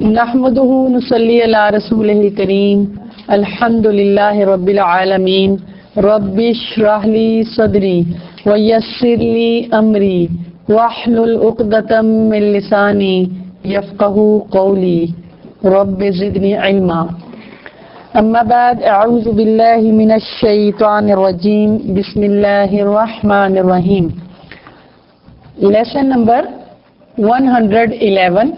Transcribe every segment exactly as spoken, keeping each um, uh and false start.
नहमदुहु नुसल्ली अला रसूलिल करीम अल्हम्दुलिल्लाहि रब्बिल आलमीन रब्बिश्रह ली सदरी व यस्सिर ली अमरी वहलुल उक़दतम मिन लिसानी यफ़क़हू क़ौली रब्बि ज़िदनी इल्मा। अम्मा बाद अऊज़ु बिल्लाहि मिनश शैतानिर रजीम बिस्मिल्लाहिर रहमानिर रहीम। Lesson number one hundred eleven,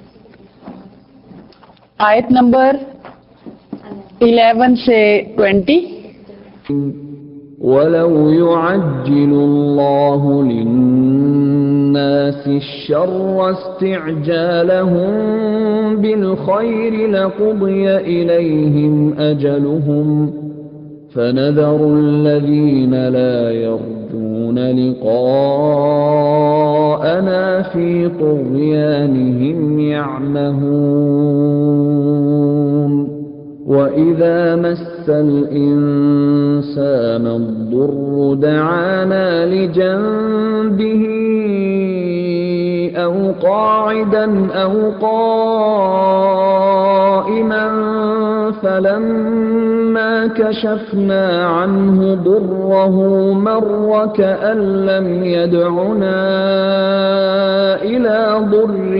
आयत नंबर इलेवन से ट्वेंटी। वलौ युअज्जिलुल्लाहु लिन्नासि अश्शर्रा इस्तिअजालहुम बिलखैरि लक़ुदिया इलैहिम अजलुहुम फनज़रु الذين لا يرجون لقاءنا في طغيانهم يعمهون وإذا مس الإنسان الضر دعانا لجنبه أو قاعدا أو قائما فلما كشفنا عنه ضره مر كأن لم يدعنا إلى ضر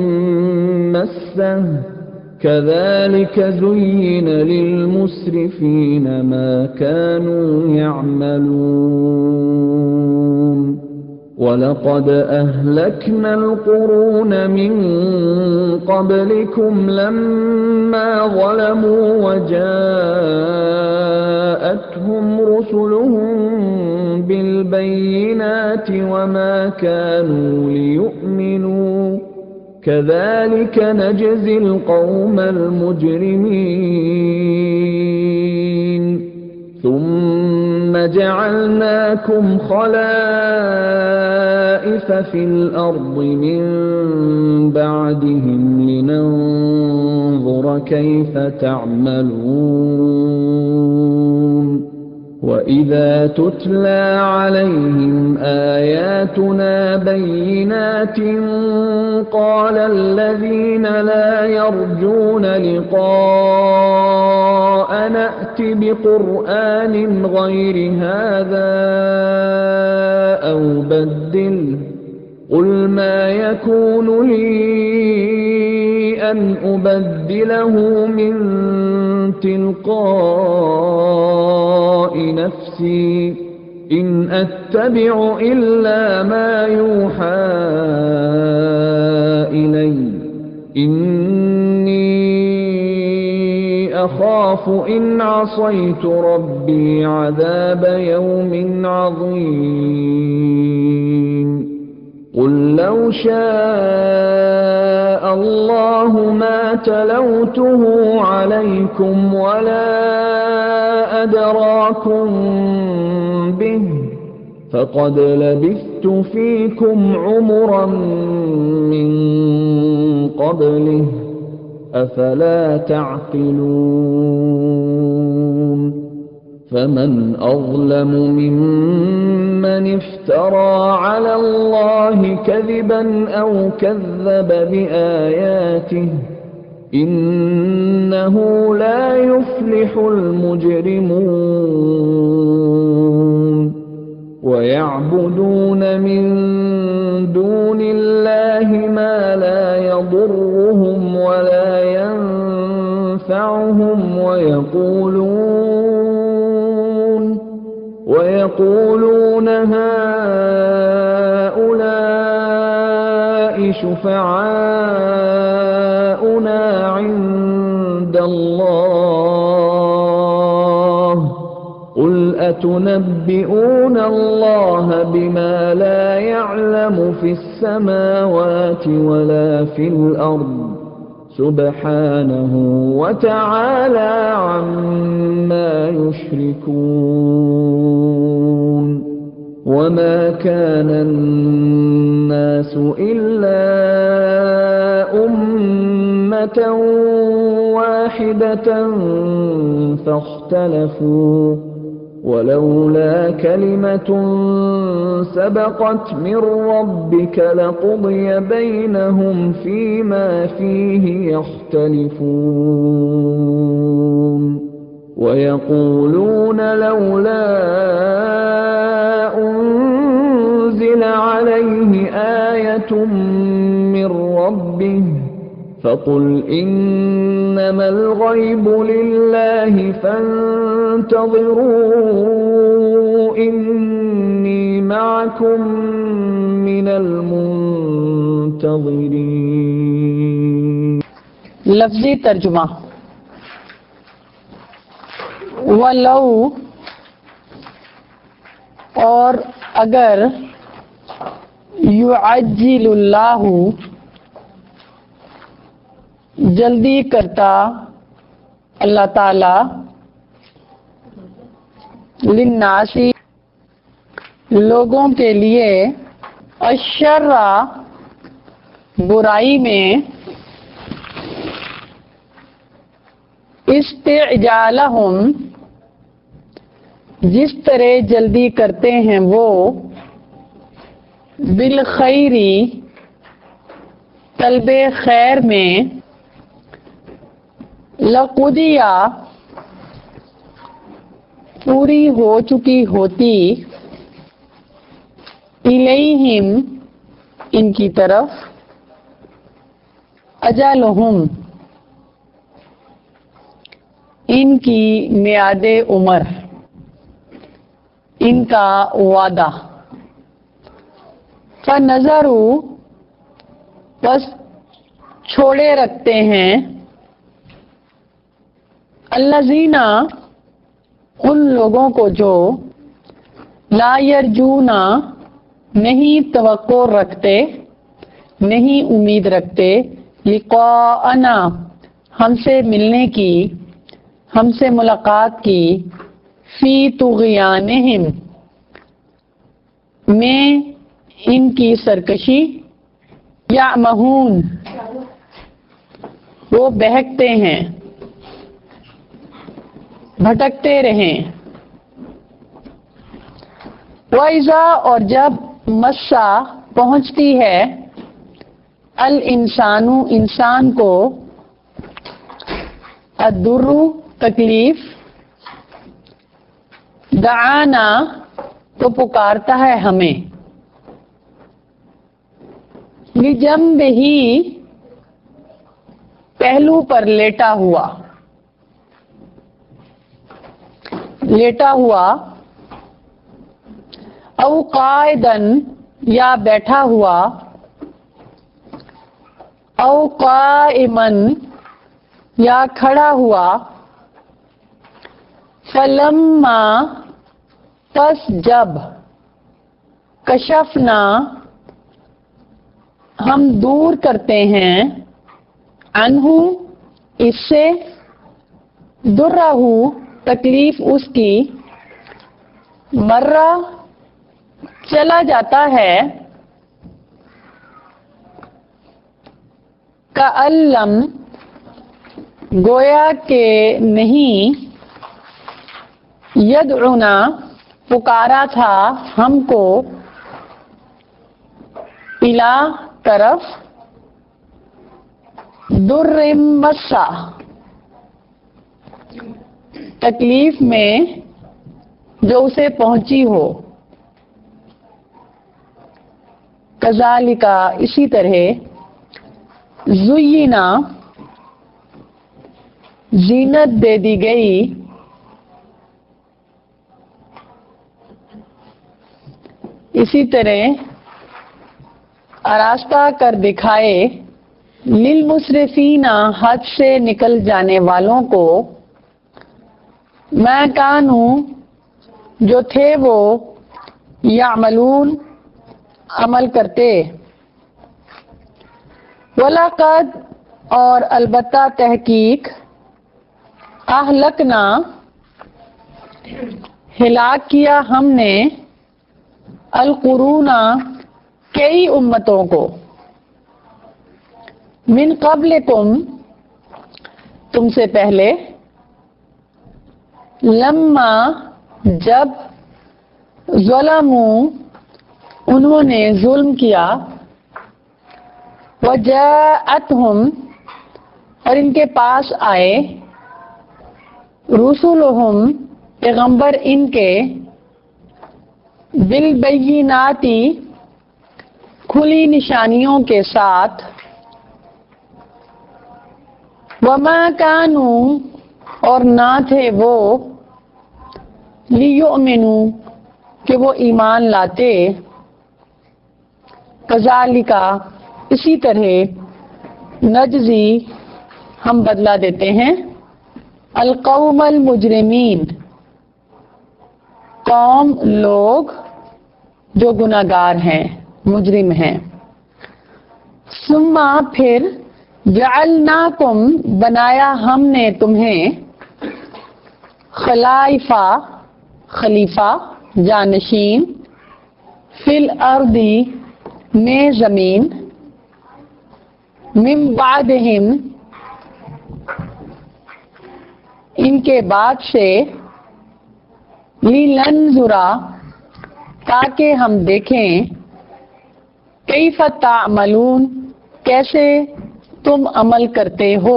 مسه كذلك زين للمسرفين ما كانوا يعملون ولقد أهلكنا القرون من قبلكم لما ظلموا وجاءتهم رسلهم بالبينات وما كانوا ليؤمنوا كذلك نجزي القوم المجرمين ثم جعلناكم خلائف في الأرض من بعدهم لننظر كيف تعملون وإذا تتلى عليهم آياتنا بينات قال الذين لا يرجون لقاء نأت بقرآن غير هذا أو بدل قل ما يكون لي أن أبدله من تلقاء نفسي إن أتبع إلا ما يوحى إلي إني أخاف إن عصيت ربي عذاب يوم عظيم قل لو شاء الله ما تلوته عليكم ولا أدراكم به فقد لبثت فيكم عمرا من قبله أفلا تعقلون فمن أظلم ممن افترى على الله كذبا أو كذب بآياته إنه لا يفلح المجرمون ويعبدون من دون الله ما لا يضرهم ولا ينفعهم ويقولون ويقولون هؤلاء شفعاؤنا عند الله قل أتنبئون الله بما لا يعلم في السماوات ولا في الأرض سبحانه وتعالى عما يشركون وما كان الناس إلا أمة واحدة فاختلفوا ولولا كلمة سبقت من ربك لقضي بينهم فيما فيه يختلفون ويقولون لولا أنزل عليه آية من ربه فقل إنما الغيب لله فانتظروا إني معكم من المنتظرين. لفظی ترجمہ. ولو اور اگر یعجل اللہ جلدی کرتا اللہ تعالی للناسی لوگوں کے لیے الشر برائی میں استعجالہم جس طرح جلدی کرتے ہیں وہ بالخیری طلب خیر میں لقضیہ پوری ہو چکی ہوتی الیہم ان کی طرف اجلہم ان کی میعاد عمر ان کا وعدہ. فنظروا بس چھوڑے رکھتے ہیں الذین ان لوگوں کو جو لا یرجونا نہیں توقع رکھتے نہیں امید رکھتے لقاءنا ہم سے ملنے کی ہم سے ملاقات کی فی طغیانہم میں ان کی سرکشی یعمہون وہ بہکتے ہیں بھٹکتے رہیں. وَإِذَا اور جب مسا پہنچتی ہے الانسان انسان کو الضر تکلیف دعانا تو پکارتا ہے ہمیں بجنبہ پہلو پر لیٹا ہوا لیٹا ہوا او قائدن یا بیٹھا ہوا او قائمن یا کھڑا ہوا فلما پس جب کشفنا ہم دور کرتے ہیں عنہ اس سے درہ تکلیف اس کی مرہ چلا جاتا ہے کألم گویا کہ نہیں یدعونا پکارا تھا ہم کو الا طرف در مسا تکلیف میں جو اسے پہنچی ہو. کذالک اسی طرح زینا زینت دے دی گئی اسی طرح آراستہ کر دکھائے للمسرفین حد سے نکل جانے والوں کو میں کانوں جو تھے وہ یعملون عمل کرتے. وَلَقَدْ اور البتہ تحقیق اہلکنا ہلاک کیا ہم نے القرون کئی امتوں کو من قبلکم تم سے پہلے لما جب ظلموا انہوں نے ظلم کیا، وجاءتہم اور ان کے پاس آئے، رسولہم پیغمبر ان کے، بالبیناتی کھلی نشانیوں کے ساتھ، وما کانوا اور نہ تھے وہ، لیؤمنوا کہ وہ ایمان لاتے، کذالک اسی طرح، نجزی ہم بدلہ دیتے ہیں، القوم المجرمین قوم لوگ جو گناہگار ہیں، مجرم ہیں۔ ثم پھر جعلناکم بنایا ہم نے تمہیں، خلائفہ خلیفہ جانشین، فی الارض میں زمین، من بعدہم ان کے بعد سے، لننظر تاکہ ہم دیکھیں، کیف تعملون کیسے تم عمل کرتے ہو،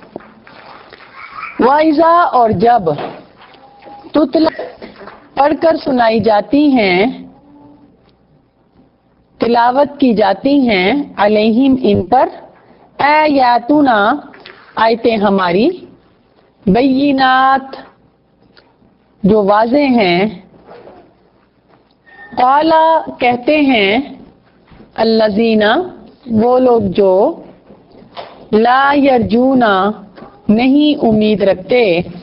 وَإِذَا اور جب، تتلی پڑھ کر سنائی جاتی ہیں، تلاوت کی جاتی ہیں، علیہم ان پر، آیاتنا آیتیں ہماری، بینات جو واضح ہیں، قال کہتے ہیں، الذین وہ لوگ جو، لا یرجون نہیں امید رکھتے،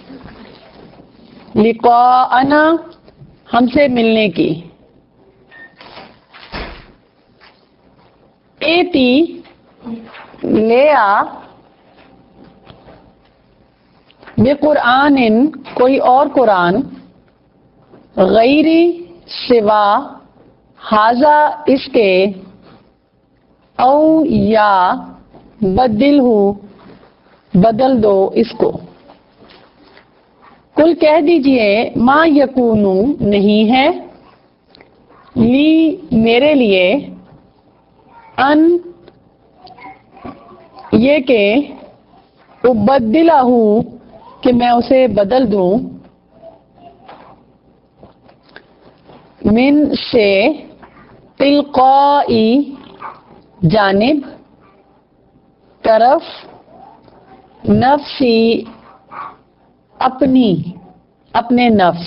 لقاءنا ہم سے ملنے کی، ایتی لے آ بقرآن کوئی اور قرآن، غیری سوا حاذا اس کے، او یا بدل ہو بدل دو اس کو، کل کہہ دیجئے، ما یکونو نہیں ہے، لی میرے لیے، ان یہ کہ، ابدلہ کہ میں اسے بدل دوں، من سے، تلقائی جانب، طرف، نفسی اپنی اپنے نفس،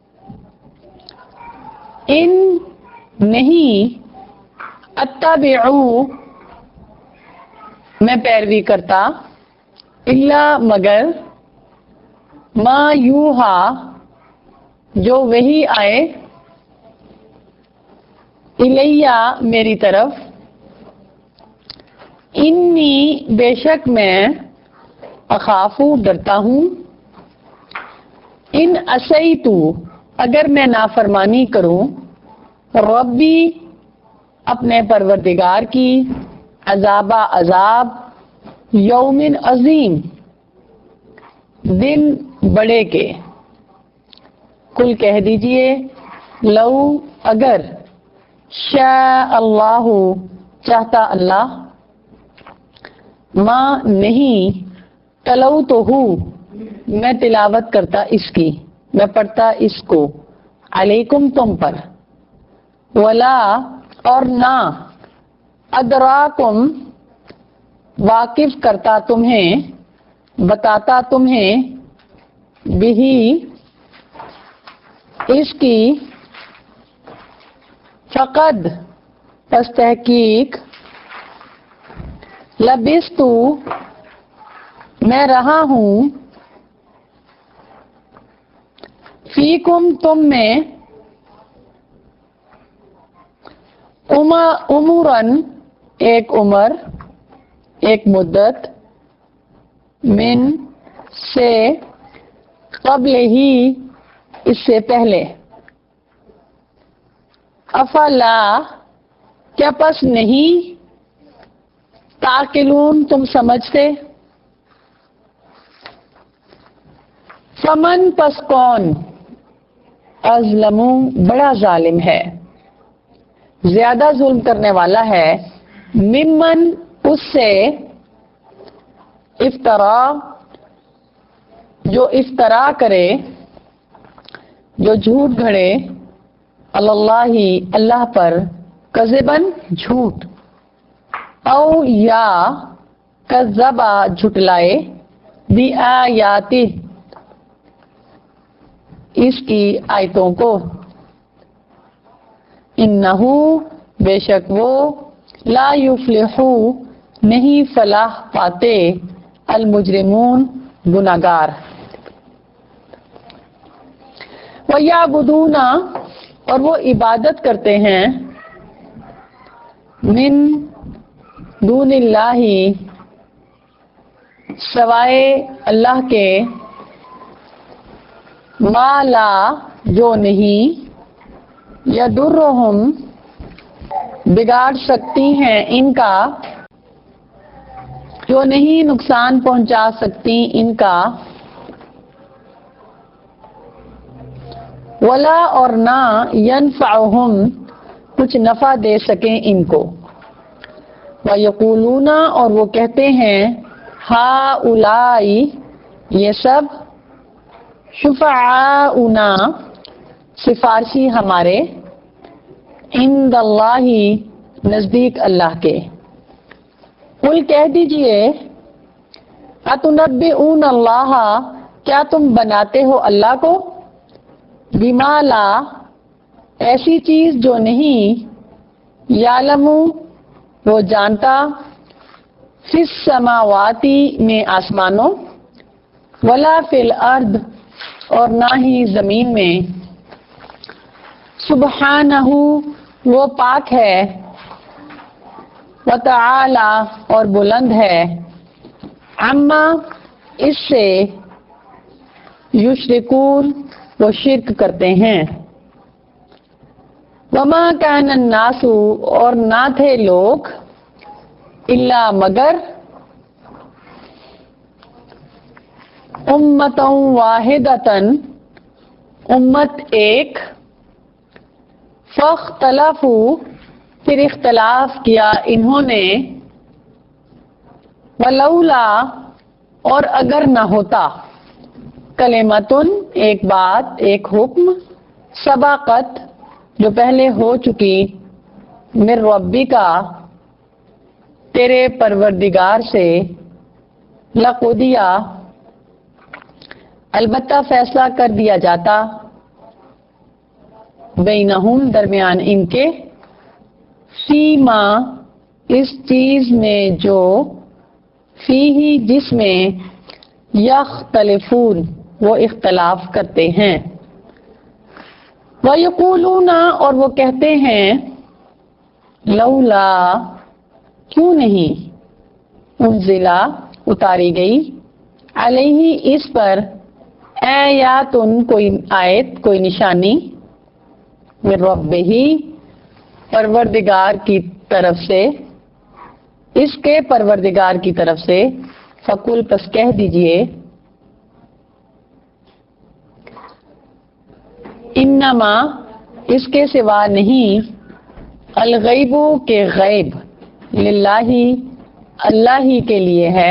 ان نہیں، اتبعو میں پیروی کرتا، الا مگر، ما یوہا جو وحی آئے، الیہ میری طرف، انی بے شک میں، اخافو ڈرتا ہوں، ان عصیتو اگر میں نافرمانی کروں، ربی اپنے پروردگار کی، عذاب عذاب، یوم عظیم دن بڑے کے، کل کہہ دیجئے، لو اگر، شاء اللہ چاہتا اللہ، ماں نہیں، تلو تو ہوں میں تلاوت کرتا اس کی، میں پڑھتا اس کو، علیکم تم پر، ولا اور نہ، ادراکم واقف کرتا تمہیں، بتاتا تمہیں، بہی اس کی، فقد پس تحقیق، لبستو میں رہا ہوں، فیکم تم میں، عمرن ایک عمر، ایک مدت، من سے، قبل ہی اس سے پہلے، افلا کیا پس نہیں، تاقلون تم سمجھتے، فمن پس کون، अज़लमु बड़ा जालिम है, ज्यादा जुल्म करने वाला है, मिम्मन उससे, इफ्तरा जो इफ्तरा करे, जो झूठ घड़े, अल्लाही अल्लाह पर, कज़िबन झूठ, औ या कज़्ज़बा झुटलाए, बि आयाति इसकी आयतों को, इन्नहु बेशक वो, ला युफ्लिहु नहीं फलाह पाते, अल मुजरिमून गुनाहगार। व याबुदूना और वो इबादत करते हैं, मिन दूनिल्लाही सवाए अल्लाह के, माला जो नहीं, यदुर्रुहुम बिगाड़ सकती हैं इनका, जो नहीं नुकसान पहुंचा सकती इनका, वला और ना यनफअहुम कुछ नफा दे सके इनको, व यक़ूलूना और वो कहते हैं, हा उलाई ये सब, शुफ़ाउना सिफारशी हमारे, इंदल्लाही नजदीक अल्लाह के। कुल कह दीजिए, अतुनब्बिऊन अल्लाह क्या तुम बनाते हो अल्लाह को, बिमाला ऐसी चीज जो नहीं, यालमु वो जानता, फिस समावाती में आसमानों, वला फिल अर्द और ना ही जमीन में, सुबहानहू वो पाक है, व तआला और बुलंद है, अम्मा इससे, युशरिकून वो शिर्क करते हैं, वमा कान अन्नासु और ना थे लोग, इल्ला मगर, उम्मतों वाहिदतन उम्मत एक, फख्तलफू फिर इख्तलाफ किया इन्होंने, वलौला और अगर न होता, कलिमतुन एक बात एक हुक्म, सबaqत जो पहले हो चुकी, मिर रब्बिका तेरे परवरदिगार से, लक़ुदिया अलबत्ता फैसला कर दिया जाता, बैनहुम दरमियान इनके, फीमा इस चीज में जो, फीही जिसमें, यख्तलिफून वो इख्तलाफ करते हैं, व यक़ूलूना और वो कहते हैं, लौला क्यों नहीं, उन्जिला उतारी गई, अलैहि इस पर, आयातुन कोई आयत कोई निशानी, मिर रब्बिही परवरदिगार की तरफ से, इसके परवरदिगार की तरफ से, फकुल पस कह दीजिए, इन्नमा इसके सिवा नहीं, अल गैबु के गैब, लिल्लाही अल्लाह ही के लिए है,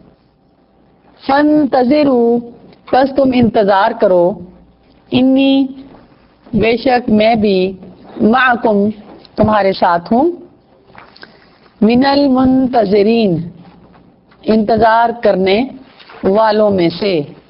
फंतज़िरू बस तुम इंतजार करो, इन्नी बेशक मैं भी, माकुम तुम्हारे साथ हूँ, मिनल मुंतज़िरीन इंतजार करने वालों में से।